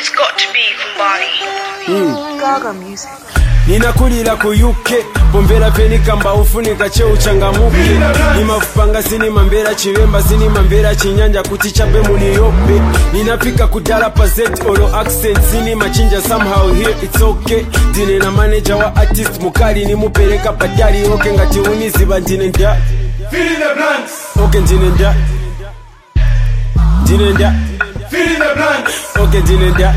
It's got to be Kumbani. Gaga music. Ninakulira ku UK bombera penika mba ufunika cheo changamuke nimafupanga sini mambera chivemba sini mambera chinyanja kuti chabe muni yope ninapika kudala pa Z olo accent sini machinja somehow here it's okay dine na manager wa artist mukali ni mupereka padari okay ngati uniziba ndine nda Feeling the blanks. okay ndine nda Feeling the blanks. okay ndine nda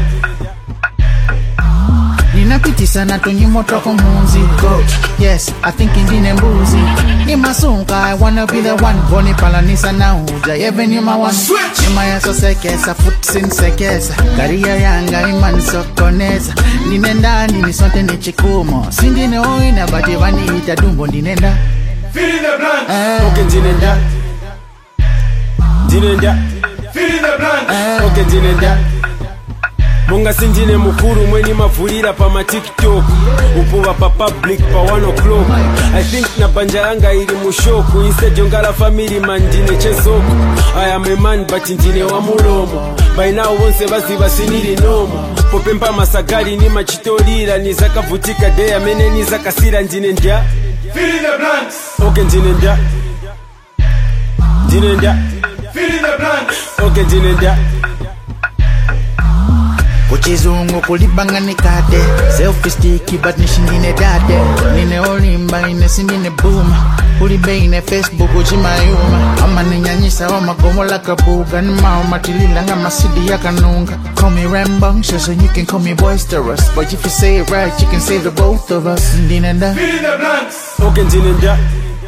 Ninapitisa na tunyimoto kumunzi. Yes, I think indine mbuzi. Ni masunka, I wanna be the one. Boni palanisa na huja, even you my one. Nima ya so sekesa, foot sin sekesa. Karia yanga imani sokonesa. Ninenda, nimisonte ni chikumo. Sindine oina, bati vani ita dumbo ninenda. Feeling the blanks. okay ndine nda Feeling the blanks. okay ndine nda Munga sindine mukuru mweni mavulira pa ma TikTok upuva pa public pa 1 o'clock I think na banja yanga ili mushoku instead yongala family man ndine chesoko I am a man but ndine wa mulomo by now wonse baziba sinili nomo popempa masagari ni machitolira nizakavutika day amene nizakasira ndine nda Feeling the blanks. okay ndine nda Feeling the blanks. okay ndine nda Kuchizungu kulibanga nikate. Selfie sticky but nishindine dade. Nine olimba ine sindine boom. Kulibe ine Facebook uchimayuma. Ama ninyanyisa wa magomo la kabuga. Nima umatilila nga masidi ya kanunga. Call me rambunctious and you can call me boisterous. But if you say it right you can save the both of us. Ndine nda Feeling the blanks. okay ndine nda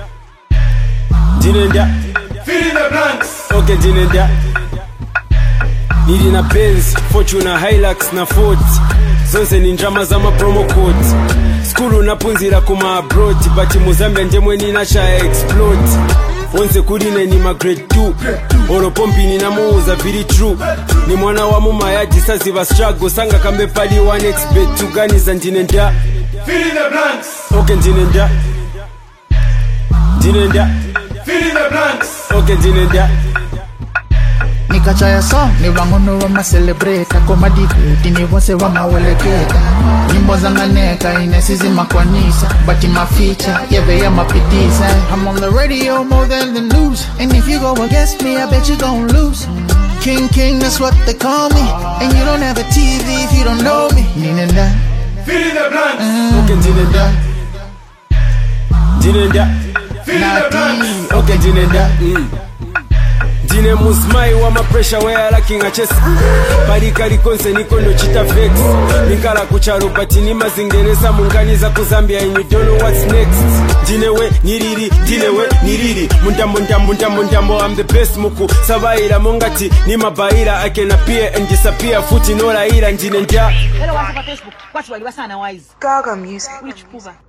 Feeling the blanks. okay ndine nda Nili na Benz, Fortuna, Hilux na Ford zonse ni njama za ma promo code skulu napunzira kuma abroad but Mozambique ndemwe ninasha explode onse kuline ni ma grade 2 oro pompi ninamuuza very true ni mwana wa mumayaji saziva struggle sanga kambe pali 1x bet tuganiza ndine nda Feeling the blanks. okay ndine nda Feeling the blanks. okay ndine nda Nikachaya song ni wangono wa ma celebrate. Koma dividi ni wonse wa maweleketa. Nyimbo za nganeka inesizi makwanisa. Bati maficha, yeve ya mapitisa. I'm on the radio more than the news. And if you go against me, I bet you gon' lose. King, that's what they call me. And you don't have a TV if you don't know me. Ninenda. Feeling the blanks. okay ndine nda Feeling the blanks. okay ndine nda Dine musmai wa ma pressure where lacking a chest Barikari konse niko ndo chita vex Nikala kucharo but ni mazingereza munganiza kuzambia and you don't know what's next Dine we niriri Mundambo I'm the best muku Sabaira mongati ni mabaira I can appear and disappear Futi nora ira ndine nja Hello, what's up Facebook? What's wali wasana wise? Gaga music. Ulichupuva.